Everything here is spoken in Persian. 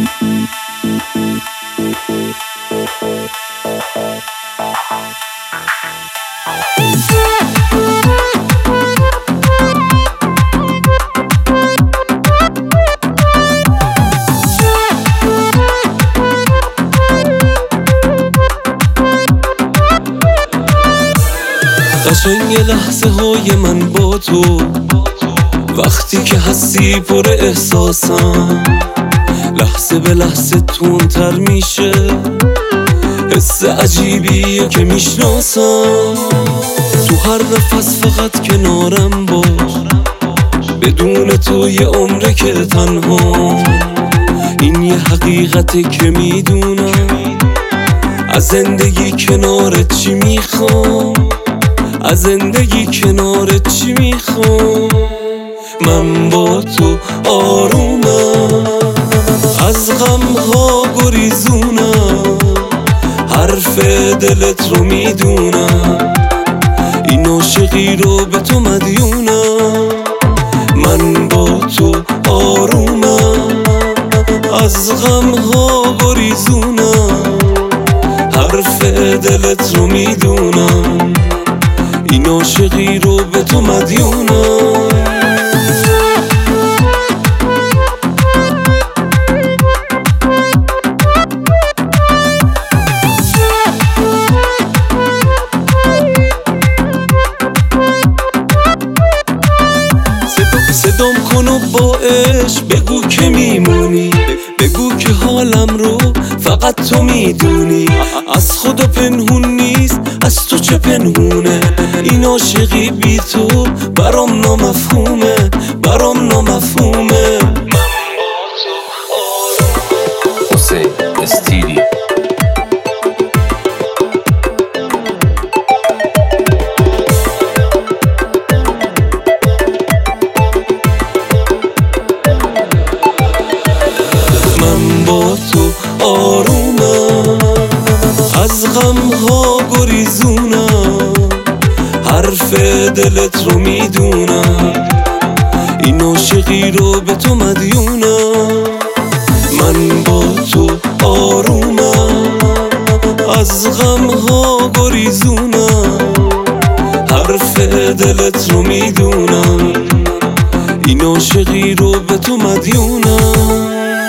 قشنگ لحظه های من با تو، وقتی که هستی پر احساسم، لحظه به لحظه تونتر میشه، حس عجیبیه که میشناسم. تو هر نفس فقط کنارم باش، بدون تو یه عمره که تنها. این یه حقیقته که میدونم، از زندگی کنارت چی میخوام، از زندگی کنارت چی میخوام. من با تو آرومم، از غمها گریزونم، حرف دلت رو میدونم، این عاشقی رو به تو مدیونم. من با تو آرومم، از غمها گریزونم، حرف دلت رو میدونم، این عاشقی رو به تو مدیونم. صدام کن و با عشق بگو که میمونی، بگو که حالم رو فقط تو میدونی. از خدا پنهون نیست، از تو چه پنهونه، این عاشقی بی تو برام نامفهومه، برام نامفهومه. حسین استیلی من با تو آرومم، از غمها گریزونم، حرف دلت رو میدونم، این عاشقی رو به تو مدیونم. من با تو آرومم، از غمها گریزونم، حرف دلت رو میدونم، این عاشقی رو به تو مدیونم.